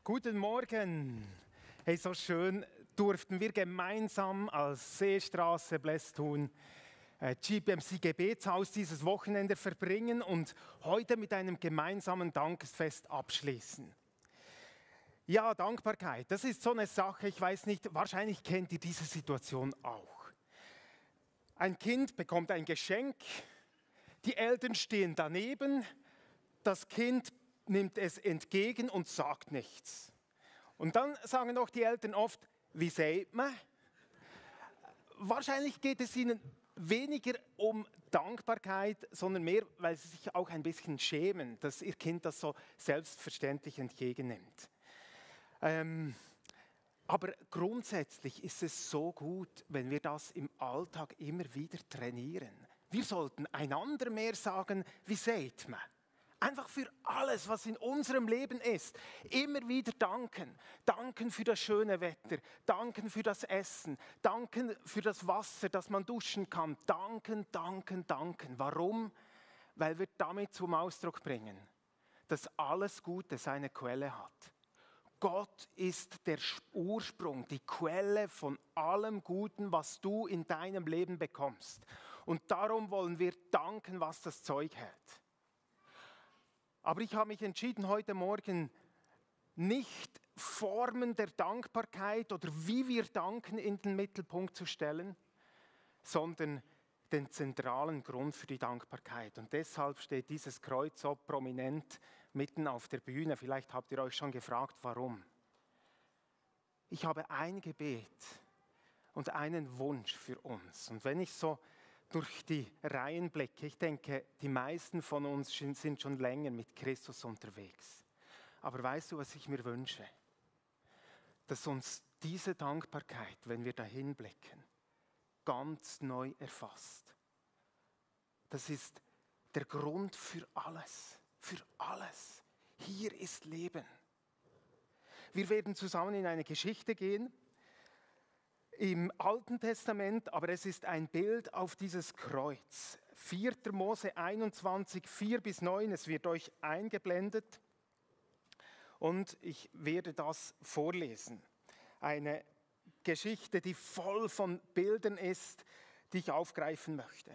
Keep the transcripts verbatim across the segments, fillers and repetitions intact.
Guten Morgen. Hey, so schön durften wir gemeinsam als Seestraße Blästun äh, G B M C Gebetshaus dieses Wochenende verbringen und heute mit einem gemeinsamen Dankesfest abschließen. Ja, Dankbarkeit, das ist so eine Sache, ich weiß nicht, wahrscheinlich kennt ihr diese Situation auch. Ein Kind bekommt ein Geschenk, die Eltern stehen daneben, das Kind nimmt es entgegen und sagt nichts. Und dann sagen noch die Eltern oft, wie sagt man? Wahrscheinlich geht es ihnen weniger um Dankbarkeit, sondern mehr, weil sie sich auch ein bisschen schämen, dass ihr Kind das so selbstverständlich entgegennimmt. Ähm, aber grundsätzlich ist es so gut, wenn wir das im Alltag immer wieder trainieren. Wir sollten einander mehr sagen, wie sagt man? Einfach für alles, was in unserem Leben ist, immer wieder danken. Danken für das schöne Wetter, danken für das Essen, danken für das Wasser, dass man duschen kann. Danken, danken, danken. Warum? Weil wir damit zum Ausdruck bringen, dass alles Gute seine Quelle hat. Gott ist der Ursprung, die Quelle von allem Guten, was du in deinem Leben bekommst. Und darum wollen wir danken, was das Zeug hält. Aber ich habe mich entschieden, heute Morgen nicht Formen der Dankbarkeit oder wie wir danken in den Mittelpunkt zu stellen, sondern den zentralen Grund für die Dankbarkeit. Und deshalb steht dieses Kreuz so prominent mitten auf der Bühne. Vielleicht habt ihr euch schon gefragt, warum. Ich habe ein Gebet und einen Wunsch für uns. Und wenn ich so durch die Reihen blicke, ich denke, die meisten von uns sind schon länger mit Christus unterwegs. Aber weißt du, was ich mir wünsche? Dass uns diese Dankbarkeit, wenn wir dahin blicken, ganz neu erfasst. Das ist der Grund für alles, für alles. Hier ist Leben. Wir werden zusammen in eine Geschichte gehen, im Alten Testament, aber es ist ein Bild auf dieses Kreuz. vierter Mose einundzwanzig, vier bis neun, es wird euch eingeblendet und ich werde das vorlesen. Eine Geschichte, die voll von Bildern ist, die ich aufgreifen möchte.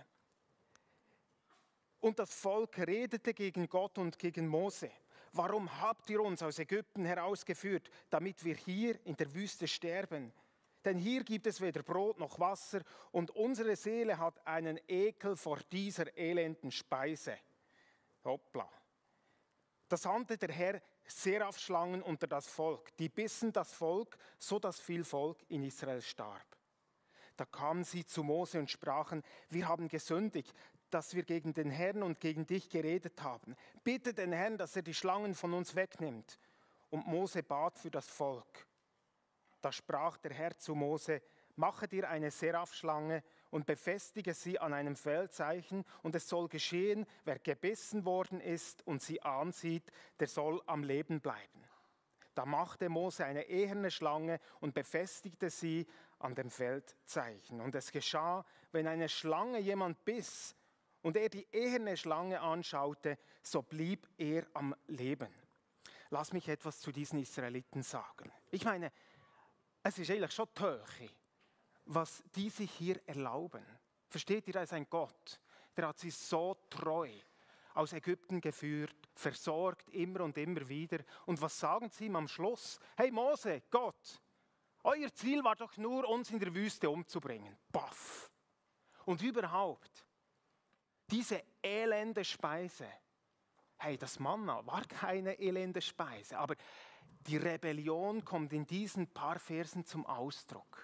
Und das Volk redete gegen Gott und gegen Mose. Warum habt ihr uns aus Ägypten herausgeführt, damit wir hier in der Wüste sterben? Denn hier gibt es weder Brot noch Wasser und unsere Seele hat einen Ekel vor dieser elenden Speise. Hoppla. Da sandte der Herr Seraphschlangen unter das Volk. Die bissen das Volk, so dass viel Volk in Israel starb. Da kamen sie zu Mose und sprachen, wir haben gesündigt, dass wir gegen den Herrn und gegen dich geredet haben. Bitte den Herrn, dass er die Schlangen von uns wegnimmt. Und Mose bat für das Volk. Da sprach der Herr zu Mose, mache dir eine Seraphschlange und befestige sie an einem Feldzeichen, und es soll geschehen, wer gebissen worden ist und sie ansieht, der soll am Leben bleiben. Da machte Mose eine eherne Schlange und befestigte sie an dem Feldzeichen. Und es geschah, wenn eine Schlange jemand biss und er die eherne Schlange anschaute, so blieb er am Leben. Lass mich etwas zu diesen Israeliten sagen. Ich meine, es ist eigentlich schon die Höhe, was die sich hier erlauben. Versteht ihr, da ist ein Gott, der hat sie so treu aus Ägypten geführt, versorgt immer und immer wieder. Und was sagen sie ihm am Schluss? Hey Mose, Gott, euer Ziel war doch nur, uns in der Wüste umzubringen. Baff. Und überhaupt, diese elende Speise, hey, das Manna war keine elende Speise, aber die Rebellion kommt in diesen paar Versen zum Ausdruck.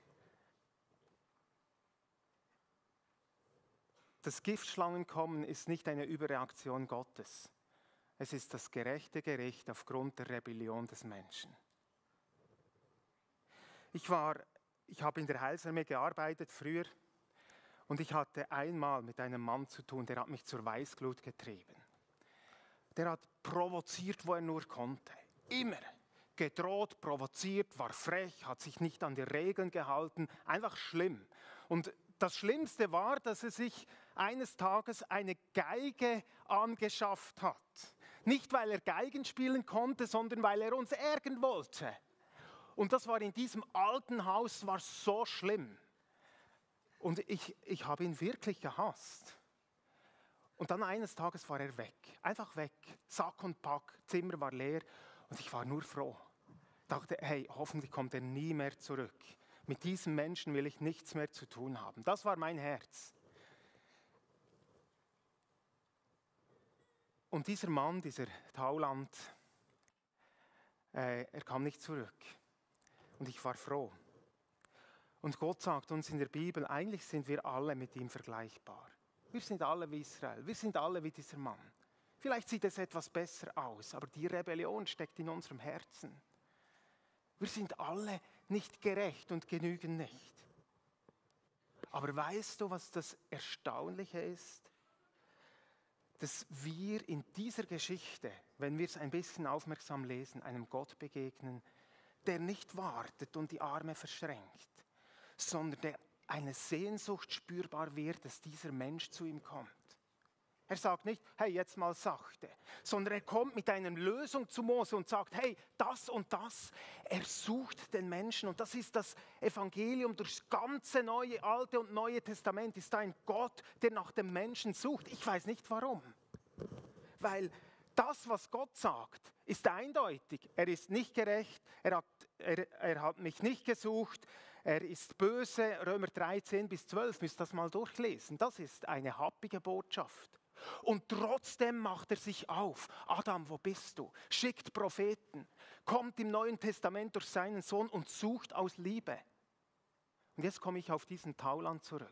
Das Giftschlangenkommen ist nicht eine Überreaktion Gottes. Es ist das gerechte Gericht aufgrund der Rebellion des Menschen. Ich war, ich habe in der Heilsarmee gearbeitet früher und ich hatte einmal mit einem Mann zu tun, der hat mich zur Weißglut getrieben. Der hat provoziert, wo er nur konnte. Immer gedroht, provoziert, war frech, hat sich nicht an die Regeln gehalten, einfach schlimm. Und das Schlimmste war, dass er sich eines Tages eine Geige angeschafft hat. Nicht, weil er Geigen spielen konnte, sondern weil er uns ärgern wollte. Und das war in diesem alten Haus war so schlimm. Und ich, ich habe ihn wirklich gehasst. Und dann eines Tages war er weg. Einfach weg. Sack und Pack, Zimmer war leer. Und ich war nur froh. Ich dachte, hey, hoffentlich kommt er nie mehr zurück. Mit diesem Menschen will ich nichts mehr zu tun haben. Das war mein Herz. Und dieser Mann, dieser Tauland, äh, er kam nicht zurück. Und ich war froh. Und Gott sagt uns in der Bibel, eigentlich sind wir alle mit ihm vergleichbar. Wir sind alle wie Israel, wir sind alle wie dieser Mann. Vielleicht sieht es etwas besser aus, aber die Rebellion steckt in unserem Herzen. Wir sind alle nicht gerecht und genügen nicht. Aber weißt du, was das Erstaunliche ist? Dass wir in dieser Geschichte, wenn wir es ein bisschen aufmerksam lesen, einem Gott begegnen, der nicht wartet und die Arme verschränkt, sondern der eine Sehnsucht spürbar wird, dass dieser Mensch zu ihm kommt. Er sagt nicht, hey, jetzt mal sachte, sondern er kommt mit einer Lösung zu Mose und sagt, hey, das und das. Er sucht den Menschen und das ist das Evangelium durchs ganze neue, alte und neue Testament. Ist da ein Gott, der nach dem Menschen sucht. Ich weiß nicht warum. Weil das, was Gott sagt, ist eindeutig. Er ist nicht gerecht, er hat, er, er hat mich nicht gesucht, er ist böse. Römer dreizehn bis zwölf, müsst ihr das mal durchlesen. Das ist eine happige Botschaft. Und trotzdem macht er sich auf. Adam, wo bist du? Schickt Propheten, kommt im Neuen Testament durch seinen Sohn und sucht aus Liebe. Und jetzt komme ich auf diesen Tauland zurück.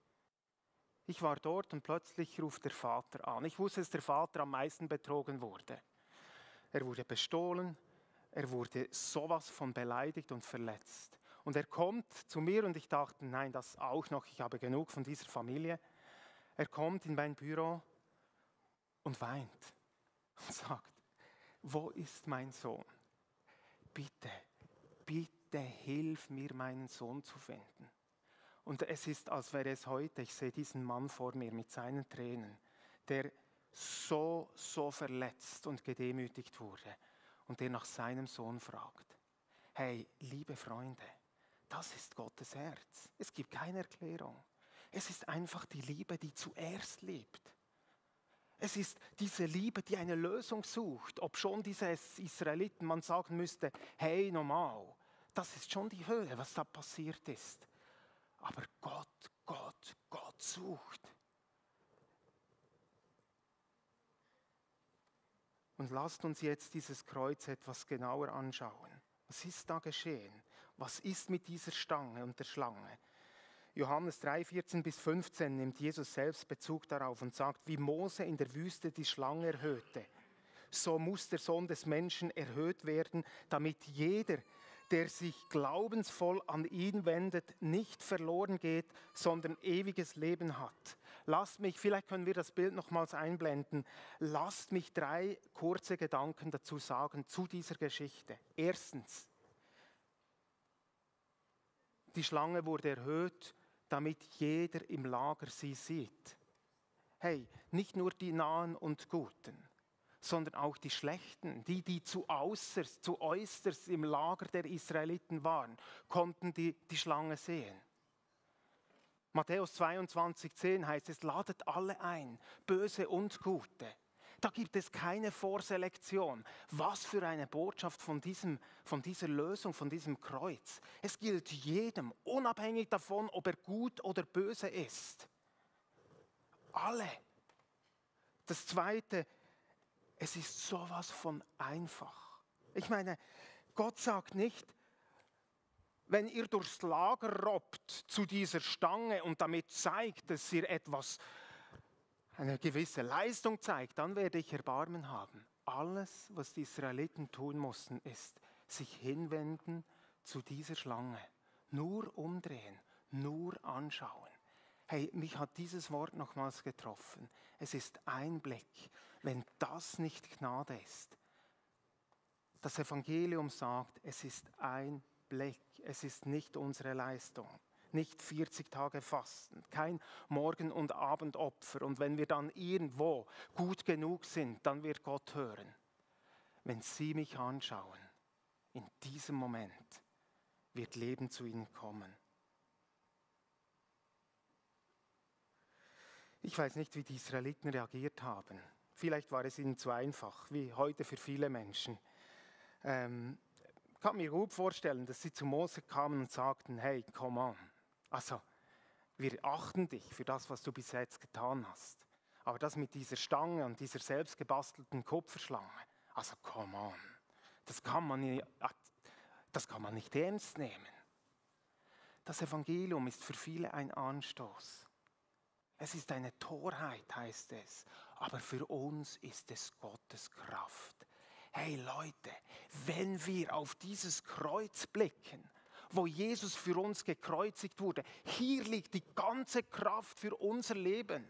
Ich war dort und plötzlich ruft der Vater an. Ich wusste, dass der Vater am meisten betrogen wurde. Er wurde bestohlen, er wurde sowas von beleidigt und verletzt. Und er kommt zu mir und ich dachte, nein, das auch noch, ich habe genug von dieser Familie. Er kommt in mein Büro und weint und sagt, wo ist mein Sohn? Bitte, bitte hilf mir, meinen Sohn zu finden. Und es ist, als wäre es heute, ich sehe diesen Mann vor mir mit seinen Tränen, der so, so verletzt und gedemütigt wurde und der nach seinem Sohn fragt. Hey, liebe Freunde, das ist Gottes Herz. Es gibt keine Erklärung. Es ist einfach die Liebe, die zuerst liebt. Es ist diese Liebe, die eine Lösung sucht. Ob schon diese Israeliten, man sagen müsste, hey, normal, das ist schon die Höhe, was da passiert ist. Aber Gott, Gott, Gott sucht. Und lasst uns jetzt dieses Kreuz etwas genauer anschauen. Was ist da geschehen? Was ist mit dieser Stange und der Schlange? Johannes drei, vierzehn bis fünfzehn nimmt Jesus selbst Bezug darauf und sagt, wie Mose in der Wüste die Schlange erhöhte, so muss der Sohn des Menschen erhöht werden, damit jeder, der sich glaubensvoll an ihn wendet, nicht verloren geht, sondern ewiges Leben hat. Lasst mich, vielleicht können wir das Bild nochmals einblenden, lasst mich drei kurze Gedanken dazu sagen, zu dieser Geschichte. Erstens, die Schlange wurde erhöht, damit jeder im Lager sie sieht. Hey, nicht nur die Nahen und Guten, sondern auch die Schlechten, die, die zu äußerst, zu äußerst im Lager der Israeliten waren, konnten die, die Schlange sehen. Matthäus zweiundzwanzig, zehn heißt es, ladet alle ein, Böse und Gute. Da gibt es keine Vorselektion. Was für eine Botschaft von, diesem, von dieser Lösung, von diesem Kreuz. Es gilt jedem, unabhängig davon, ob er gut oder böse ist. Alle. Das Zweite, es ist sowas von einfach. Ich meine, Gott sagt nicht, wenn ihr durchs Lager robbt zu dieser Stange und damit zeigt, dass ihr etwas, eine gewisse Leistung zeigt, dann werde ich Erbarmen haben. Alles, was die Israeliten tun mussten, ist sich hinwenden zu dieser Schlange. Nur umdrehen, nur anschauen. Hey, mich hat dieses Wort nochmals getroffen. Es ist ein Blick. Wenn das nicht Gnade ist, das Evangelium sagt, es ist ein Blick. Es ist nicht unsere Leistung. nicht vierzig Tage fasten, kein Morgen- und Abendopfer. Und wenn wir dann irgendwo gut genug sind, dann wird Gott hören. Wenn sie mich anschauen, in diesem Moment wird Leben zu ihnen kommen. Ich weiß nicht, wie die Israeliten reagiert haben. Vielleicht war es ihnen zu einfach, wie heute für viele Menschen. Ähm, ich kann mir gut vorstellen, dass sie zu Mose kamen und sagten, hey, come on. Also, wir achten dich für das, was du bis jetzt getan hast. Aber das mit dieser Stange und dieser selbstgebastelten Kupferschlange, also come on. Das kann man nicht, das kann man nicht ernst nehmen. Das Evangelium ist für viele ein Anstoß. Es ist eine Torheit, heißt es, aber für uns ist es Gottes Kraft. Hey Leute, wenn wir auf dieses Kreuz blicken, wo Jesus für uns gekreuzigt wurde, hier liegt die ganze Kraft für unser Leben.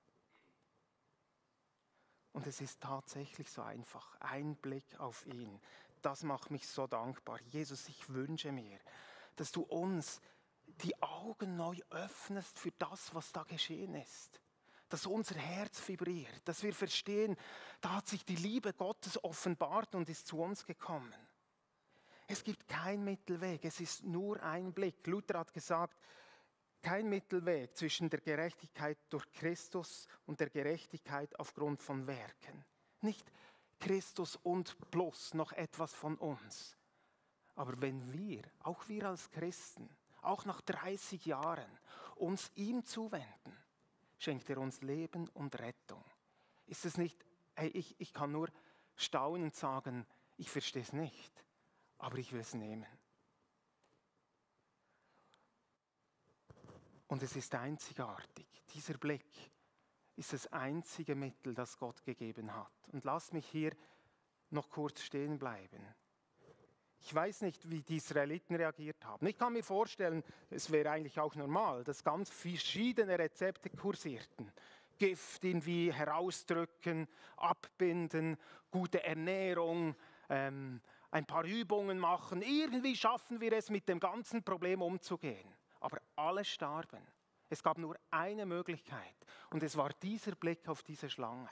Und es ist tatsächlich so einfach, ein Blick auf ihn. Das macht mich so dankbar. Jesus, ich wünsche mir, dass du uns die Augen neu öffnest für das, was da geschehen ist. Dass unser Herz vibriert, dass wir verstehen, da hat sich die Liebe Gottes offenbart und ist zu uns gekommen. Es gibt keinen Mittelweg, es ist nur ein Blick. Luther hat gesagt, kein Mittelweg zwischen der Gerechtigkeit durch Christus und der Gerechtigkeit aufgrund von Werken. Nicht Christus und plus noch etwas von uns. Aber wenn wir, auch wir als Christen, auch nach dreißig Jahren, uns ihm zuwenden, schenkt er uns Leben und Rettung. Ist es nicht, hey, ich, ich kann nur staunen und sagen, ich verstehe es nicht, aber ich will es nehmen. Und es ist einzigartig. Dieser Blick ist das einzige Mittel, das Gott gegeben hat. Und lasst mich hier noch kurz stehen bleiben. Ich weiß nicht, wie die Israeliten reagiert haben. Ich kann mir vorstellen, es wäre eigentlich auch normal, dass ganz verschiedene Rezepte kursierten. Gift irgendwie herausdrücken, abbinden, gute Ernährung, ähm, ein paar Übungen machen. Irgendwie schaffen wir es, mit dem ganzen Problem umzugehen. Aber alle starben. Es gab nur eine Möglichkeit und es war dieser Blick auf diese Schlange.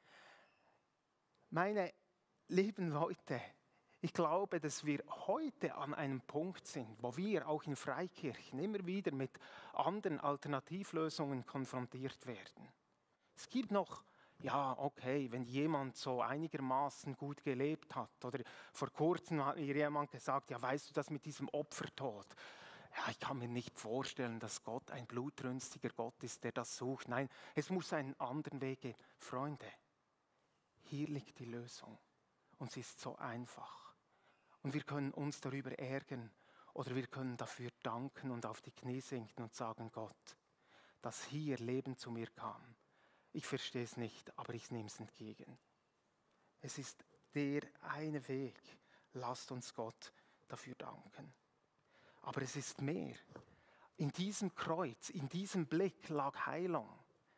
Meine lieben Leute, ich glaube, dass wir heute an einem Punkt sind, wo wir auch in Freikirchen immer wieder mit anderen Alternativlösungen konfrontiert werden. Es gibt noch, ja, okay, wenn jemand so einigermaßen gut gelebt hat, oder vor kurzem hat mir jemand gesagt, ja, weißt du, das mit diesem Opfertod, ja, ich kann mir nicht vorstellen, dass Gott ein blutrünstiger Gott ist, der das sucht. Nein, es muss einen anderen Weg geben. Freunde, hier liegt die Lösung und sie ist so einfach. Und wir können uns darüber ärgern oder wir können dafür danken und auf die Knie sinken und sagen, Gott, dass hier Leben zu mir kam. Ich verstehe es nicht, aber ich nehme es entgegen. Es ist der eine Weg. Lasst uns Gott dafür danken. Aber es ist mehr. In diesem Kreuz, in diesem Blick lag Heilung.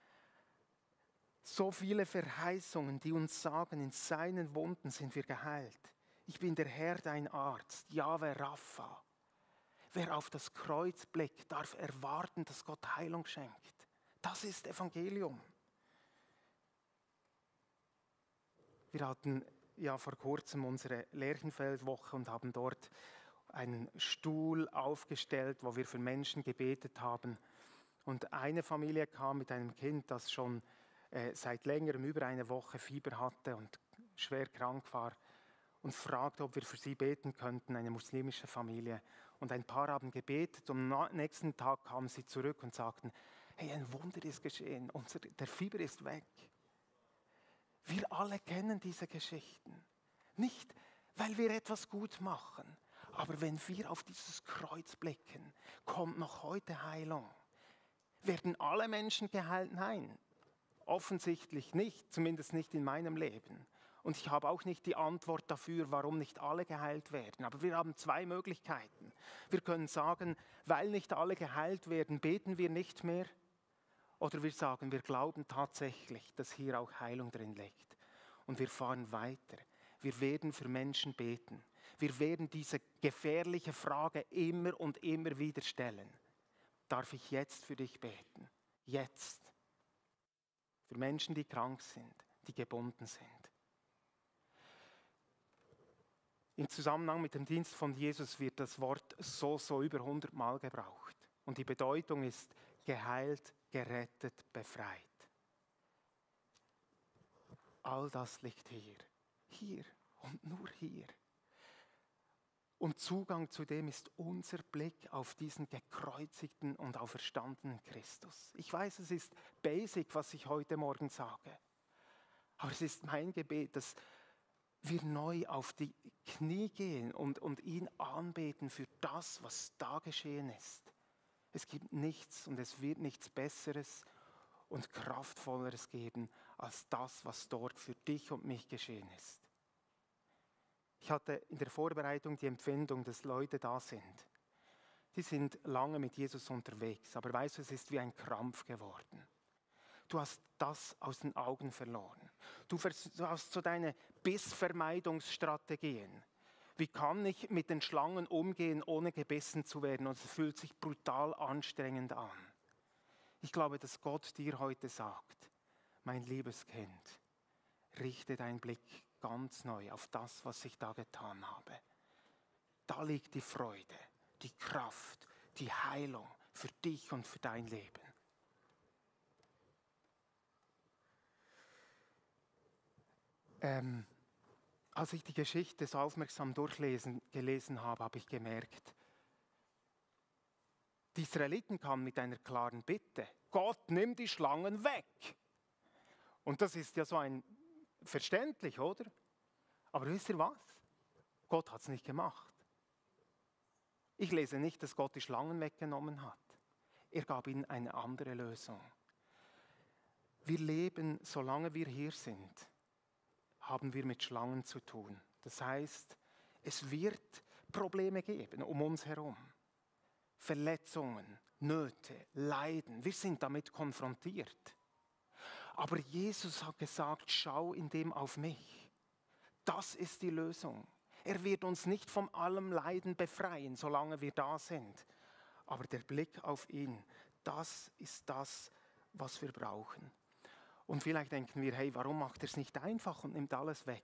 So viele Verheißungen, die uns sagen, in seinen Wunden sind wir geheilt. Ich bin der Herr, dein Arzt, Jahwe Rapha. Wer auf das Kreuz blickt, darf erwarten, dass Gott Heilung schenkt. Das ist Evangelium. Wir hatten ja vor kurzem unsere Lerchenfeldwoche und haben dort einen Stuhl aufgestellt, wo wir für Menschen gebetet haben. Und eine Familie kam mit einem Kind, das schon äh, seit längerem über eine Woche Fieber hatte und schwer krank war und fragte, ob wir für sie beten könnten, eine muslimische Familie. Und ein paar haben gebetet und am nächsten Tag kamen sie zurück und sagten, hey, ein Wunder ist geschehen, unser, der Fieber ist weg. Wir alle kennen diese Geschichten. Nicht, weil wir etwas gut machen, aber wenn wir auf dieses Kreuz blicken, kommt noch heute Heilung. Werden alle Menschen geheilt? Nein, offensichtlich nicht, zumindest nicht in meinem Leben. Und ich habe auch nicht die Antwort dafür, warum nicht alle geheilt werden. Aber wir haben zwei Möglichkeiten. Wir können sagen, weil nicht alle geheilt werden, beten wir nicht mehr. Oder wir sagen, wir glauben tatsächlich, dass hier auch Heilung drin liegt. Und wir fahren weiter. Wir werden für Menschen beten. Wir werden diese gefährliche Frage immer und immer wieder stellen. darf ich jetzt für dich beten. Jetzt. Für Menschen, die krank sind, die gebunden sind. Im Zusammenhang mit dem Dienst von Jesus wird das Wort so, so über hundert Mal gebraucht. Und die Bedeutung ist geheilt, gerettet, befreit. All das liegt hier. Hier und nur hier. Und Zugang zu dem ist unser Blick auf diesen gekreuzigten und auferstandenen Christus. Ich weiß, es ist basic, was ich heute Morgen sage. Aber es ist mein Gebet, dass wir neu auf die Knie gehen und, und ihn anbeten für das, was da geschehen ist. Es gibt nichts und es wird nichts Besseres und Kraftvolleres geben, als das, was dort für dich und mich geschehen ist. Ich hatte in der Vorbereitung die Empfindung, dass Leute da sind. Die sind lange mit Jesus unterwegs, aber weißt du, es ist wie ein Krampf geworden. Du hast das aus den Augen verloren. Du hast so deine Bissvermeidungsstrategien. Wie kann ich mit den Schlangen umgehen, ohne gebissen zu werden? Und es fühlt sich brutal anstrengend an. Ich glaube, dass Gott dir heute sagt, mein liebes Kind, richte deinen Blick ganz neu auf das, was ich da getan habe. Da liegt die Freude, die Kraft, die Heilung für dich und für dein Leben. Ähm, als ich die Geschichte so aufmerksam durchlesen gelesen habe, habe ich gemerkt, die Israeliten kamen mit einer klaren Bitte. Gott, nimm die Schlangen weg. Und das ist ja so ein verständlich, oder? Aber wisst ihr was? Gott hat es nicht gemacht. Ich lese nicht, dass Gott die Schlangen weggenommen hat. Er gab ihnen eine andere Lösung. Wir leben, solange wir hier sind, haben wir mit Schlangen zu tun. Das heißt, es wird Probleme geben um uns herum. Verletzungen, Nöte, Leiden. Wir sind damit konfrontiert. Aber Jesus hat gesagt, schau in dem auf mich. Das ist die Lösung. Er wird uns nicht von allem Leiden befreien, solange wir da sind. Aber der Blick auf ihn, das ist das, was wir brauchen. Und vielleicht denken wir, hey, warum macht er es nicht einfach und nimmt alles weg?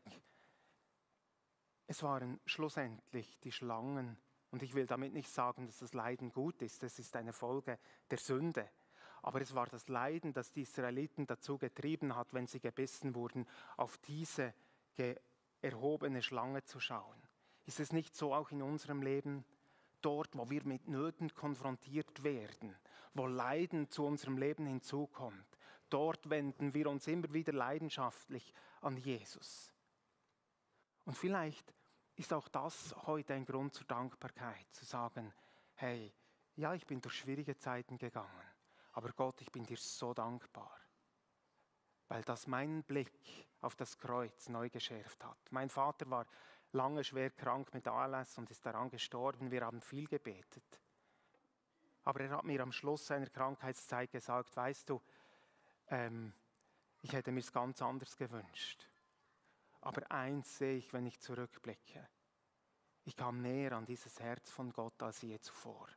Es waren schlussendlich die Schlangen. Und ich will damit nicht sagen, dass das Leiden gut ist. Das ist eine Folge der Sünde. Aber es war das Leiden, das die Israeliten dazu getrieben hat, wenn sie gebissen wurden, auf diese erhobene Schlange zu schauen. Ist es nicht so auch in unserem Leben? Dort, wo wir mit Nöten konfrontiert werden, wo Leiden zu unserem Leben hinzukommt, dort wenden wir uns immer wieder leidenschaftlich an Jesus. Und vielleicht ist auch das heute ein Grund zur Dankbarkeit, zu sagen, hey, ja, ich bin durch schwierige Zeiten gegangen, aber Gott, ich bin dir so dankbar, weil das meinen Blick auf das Kreuz neu geschärft hat. Mein Vater war lange schwer krank mit A L S und ist daran gestorben. Wir haben viel gebetet. Aber er hat mir am Schluss seiner Krankheitszeit gesagt, weißt du, ähm, ich hätte mir es ganz anders gewünscht. Aber eins sehe ich, wenn ich zurückblicke. Ich kam näher an dieses Herz von Gott als je zuvor.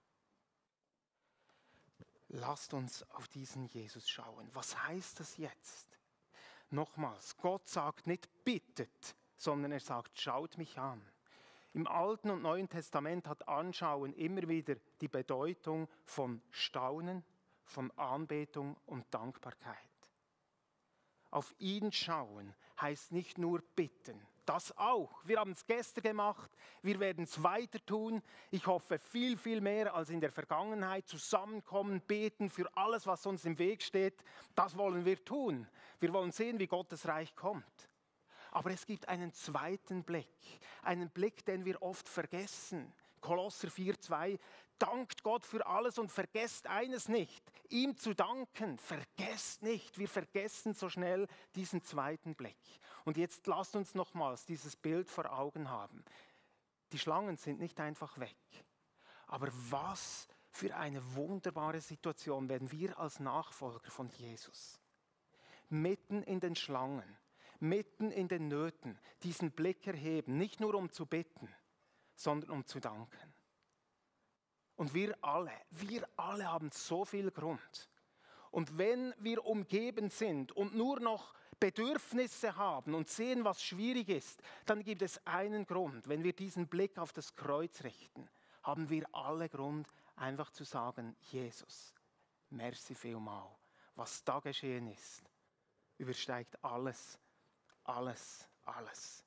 Lasst uns auf diesen Jesus schauen. Was heißt das jetzt? Nochmals, Gott sagt nicht bittet, sondern er sagt, schaut mich an. Im Alten und Neuen Testament hat Anschauen immer wieder die Bedeutung von Staunen, von Anbetung und Dankbarkeit. Auf ihn schauen heißt nicht nur bitten, das auch. Wir haben es gestern gemacht, wir werden es weiter tun. Ich hoffe viel, viel mehr als in der Vergangenheit. Zusammenkommen, beten für alles, was uns im Weg steht, das wollen wir tun. Wir wollen sehen, wie Gottes Reich kommt. Aber es gibt einen zweiten Blick, einen Blick, den wir oft vergessen. Kolosser vier, zwei, dankt Gott für alles und vergesst eines nicht, ihm zu danken. Vergesst nicht, wir vergessen so schnell diesen zweiten Blick. Und jetzt lasst uns nochmals dieses Bild vor Augen haben. Die Schlangen sind nicht einfach weg. Aber was für eine wunderbare Situation werden wir als Nachfolger von Jesus mitten in den Schlangen, mitten in den Nöten diesen Blick erheben, nicht nur um zu bitten, sondern um zu danken. Und wir alle, wir alle haben so viel Grund. Und wenn wir umgeben sind und nur noch Bedürfnisse haben und sehen, was schwierig ist, dann gibt es einen Grund. Wenn wir diesen Blick auf das Kreuz richten, haben wir alle Grund, einfach zu sagen, Jesus, merci vielmal. Was da geschehen ist, übersteigt alles, alles, alles.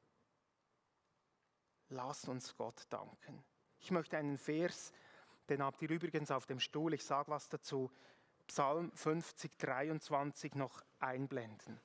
Lasst uns Gott danken. Ich möchte einen Vers, den habt ihr übrigens auf dem Stuhl, ich sage was dazu, Psalm fünfzig, dreiundzwanzig noch einblenden.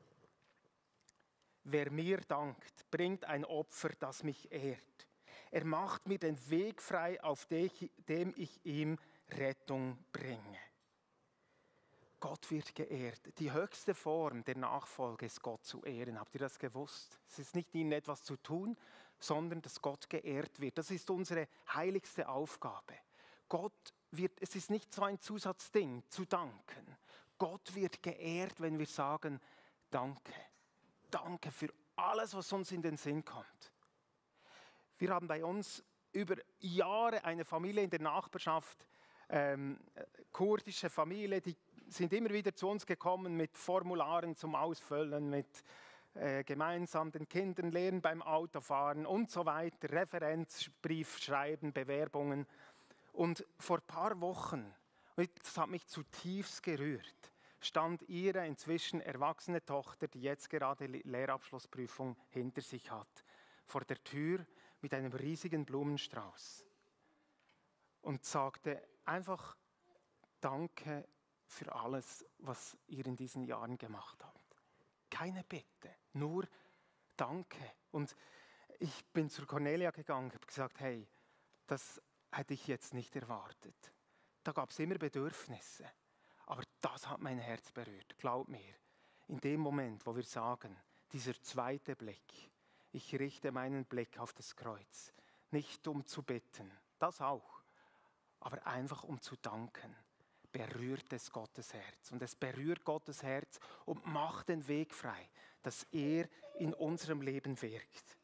Wer mir dankt, bringt ein Opfer, das mich ehrt. Er macht mir den Weg frei, auf dem ich ihm Rettung bringe. Gott wird geehrt. Die höchste Form der Nachfolge ist, Gott zu ehren. Habt ihr das gewusst? Es ist nicht ihnen etwas zu tun, sondern dass Gott geehrt wird. Das ist unsere heiligste Aufgabe. Gott wird, es ist nicht so ein Zusatzding, zu danken. Gott wird geehrt, wenn wir sagen, danke. Danke für alles, was uns in den Sinn kommt. Wir haben bei uns über Jahre eine Familie in der Nachbarschaft, ähm, kurdische Familie, die sind immer wieder zu uns gekommen mit Formularen zum Ausfüllen, mit äh, gemeinsam den Kindern lernen beim Autofahren und so weiter, Referenzbrief schreiben, Bewerbungen. Und vor ein paar Wochen, das hat mich zutiefst gerührt, stand ihre inzwischen erwachsene Tochter, die jetzt gerade Lehrabschlussprüfung hinter sich hat, vor der Tür mit einem riesigen Blumenstrauß und sagte einfach Danke für alles, was ihr in diesen Jahren gemacht habt. Keine Bitte, nur Danke. Und ich bin zur Cornelia gegangen und habe gesagt, hey, das hätte ich jetzt nicht erwartet. Da gab es immer Bedürfnisse. Aber das hat mein Herz berührt, glaub mir. In dem Moment, wo wir sagen, dieser zweite Blick, ich richte meinen Blick auf das Kreuz, nicht um zu bitten, das auch, aber einfach um zu danken, berührt es Gottes Herz. Und es berührt Gottes Herz und macht den Weg frei, dass er in unserem Leben wirkt.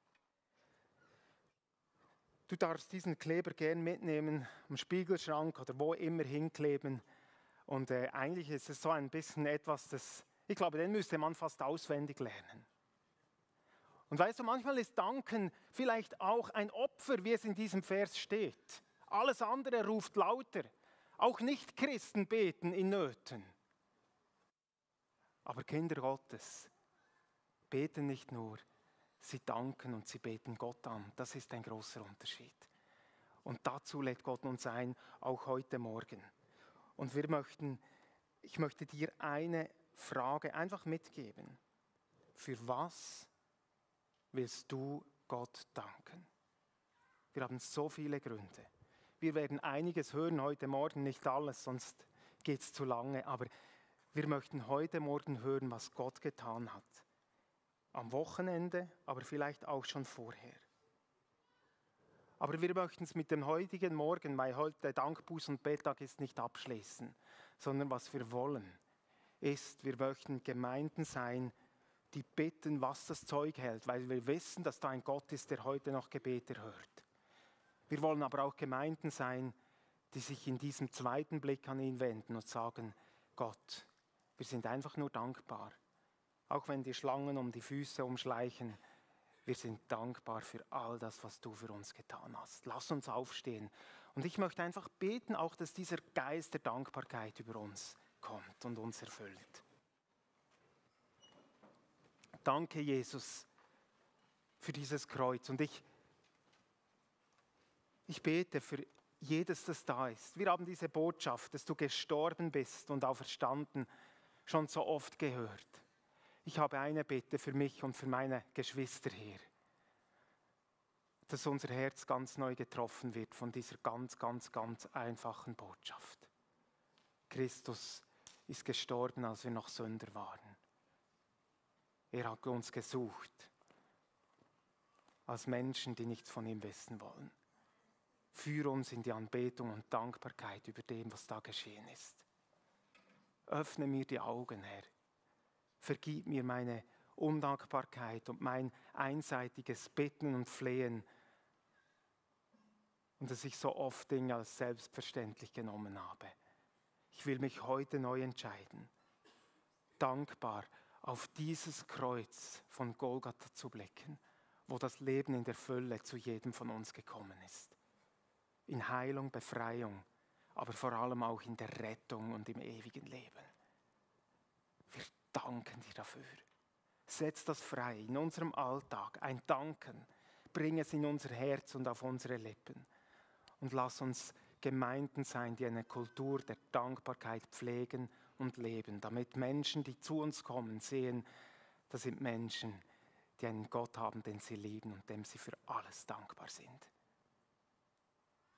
Du darfst diesen Kleber gern mitnehmen, am Spiegelschrank oder wo immer hinkleben. Und äh, eigentlich ist es so ein bisschen etwas, das, ich glaube, den müsste man fast auswendig lernen. Und weißt du, manchmal ist Danken vielleicht auch ein Opfer, wie es in diesem Vers steht. Alles andere ruft lauter. Auch Nicht-Christen beten in Nöten. Aber Kinder Gottes beten nicht nur, sie danken und sie beten Gott an. Das ist ein großer Unterschied. Und dazu lädt Gott uns ein, auch heute Morgen. Und wir möchten, ich möchte dir eine Frage einfach mitgeben. Für was willst du Gott danken? Wir haben so viele Gründe. Wir werden einiges hören heute Morgen, nicht alles, sonst geht es zu lange. Aber wir möchten heute Morgen hören, was Gott getan hat. Am Wochenende, aber vielleicht auch schon vorher. Aber wir möchten es mit dem heutigen Morgen, weil heute Dankbuß- und Betttag ist, nicht abschließen, sondern was wir wollen, ist, wir möchten Gemeinden sein, die bitten, was das Zeug hält, weil wir wissen, dass da ein Gott ist, der heute noch Gebete hört. Wir wollen aber auch Gemeinden sein, die sich in diesem zweiten Blick an ihn wenden und sagen, Gott, wir sind einfach nur dankbar. Auch wenn die Schlangen um die Füße umschleichen, wir sind dankbar für all das, was du für uns getan hast. Lass uns aufstehen. Und ich möchte einfach beten, auch dass dieser Geist der Dankbarkeit über uns kommt und uns erfüllt. Danke, Jesus, für dieses Kreuz. Und ich, ich bete für jedes, das da ist. Wir haben diese Botschaft, dass du gestorben bist und auferstanden, schon so oft gehört. Ich habe eine Bitte für mich und für meine Geschwister hier, dass unser Herz ganz neu getroffen wird von dieser ganz, ganz, ganz einfachen Botschaft. Christus ist gestorben, als wir noch Sünder waren. Er hat uns gesucht, als Menschen, die nichts von ihm wissen wollen. Führe uns in die Anbetung und Dankbarkeit über dem, was da geschehen ist. Öffne mir die Augen, Herr. Vergib mir meine Undankbarkeit und mein einseitiges Bitten und Flehen und dass ich so oft Dinge als selbstverständlich genommen habe. Ich will mich heute neu entscheiden, dankbar auf dieses Kreuz von Golgatha zu blicken, wo das Leben in der Fülle zu jedem von uns gekommen ist. In Heilung, Befreiung, aber vor allem auch in der Rettung und im ewigen Leben. Wir danken dir dafür. Setz das frei in unserem Alltag, ein Danken. Bring es in unser Herz und auf unsere Lippen. Und lass uns Gemeinden sein, die eine Kultur der Dankbarkeit pflegen und leben, damit Menschen, die zu uns kommen, sehen, das sind Menschen, die einen Gott haben, den sie lieben und dem sie für alles dankbar sind.